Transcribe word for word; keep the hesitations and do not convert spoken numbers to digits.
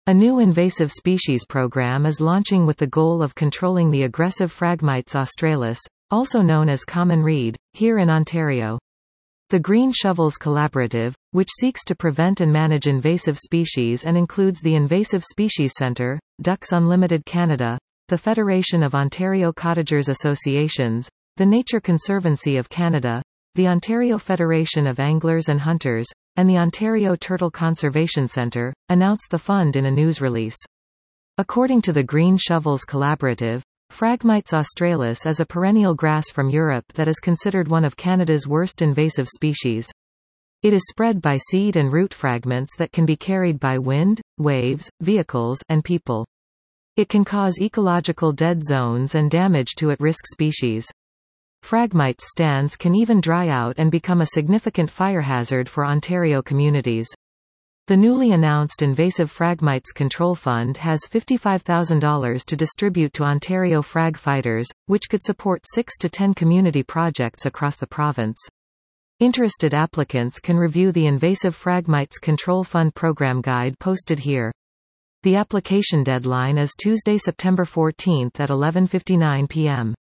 A new invasive species program is launching with the goal of controlling the aggressive Phragmites australis, also known as common reed, here in Ontario. The Green Shovels Collaborative, which seeks to prevent and manage invasive species and includes the Invasive Species Centre, Ducks Unlimited Canada, the Federation of Ontario Cottagers Associations, the Nature Conservancy of Canada, the Ontario Federation of Anglers and Hunters, and the Ontario Turtle Conservation Centre, announced the fund in a news release. According to the Green Shovels Collaborative, Phragmites australis is a perennial grass from Europe that is considered one of Canada's worst invasive species. It is spread by seed and root fragments that can be carried by wind, waves, vehicles, and people. It can cause ecological dead zones and damage to at-risk species. Phragmites stands can even dry out and become a significant fire hazard for Ontario communities. The newly announced Invasive Phragmites Control Fund has fifty-five thousand dollars to distribute to Ontario frag fighters, which could support six to ten community projects across the province. Interested applicants can review the Invasive Phragmites Control Fund program guide posted here. The application deadline is Tuesday, September fourteenth at eleven fifty-nine p m